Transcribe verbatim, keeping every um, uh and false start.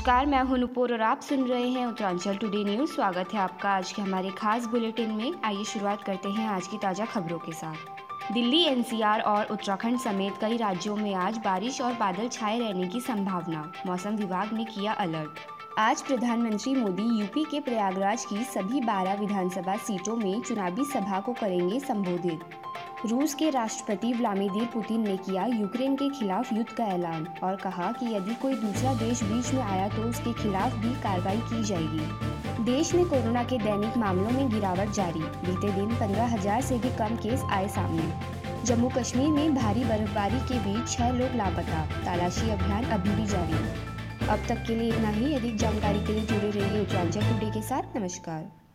नमस्कार, मैं हूं नुपुर और आप सुन रहे हैं उत्तरांचल टुडे न्यूज़। स्वागत है आपका आज के हमारे खास बुलेटिन में। आइए शुरुआत करते हैं आज की ताज़ा खबरों के साथ। दिल्ली, एनसीआर और उत्तराखंड समेत कई राज्यों में आज बारिश और बादल छाए रहने की संभावना, मौसम विभाग ने किया अलर्ट। आज प्रधानमंत्री मोदी यूपी के प्रयागराज की सभी बारह विधानसभा सीटों में चुनावी सभा को करेंगे संबोधित। रूस के राष्ट्रपति व्लादिमीर पुतिन ने किया यूक्रेन के खिलाफ युद्ध का ऐलान और कहा कि यदि कोई दूसरा देश बीच में आया तो उसके खिलाफ भी कार्रवाई की जाएगी। देश में कोरोना के दैनिक मामलों में गिरावट जारी, बीते दिन पंद्रह हजार से भी कम केस आए सामने। जम्मू कश्मीर में भारी बर्फबारी के बीच छह लोग लापता, तलाशी अभियान अभी भी जारी। अब तक के लिए इतना ही। अधिक जानकारी के लिए जुड़े रहिए उत्तरांचल टुडे के साथ। नमस्कार।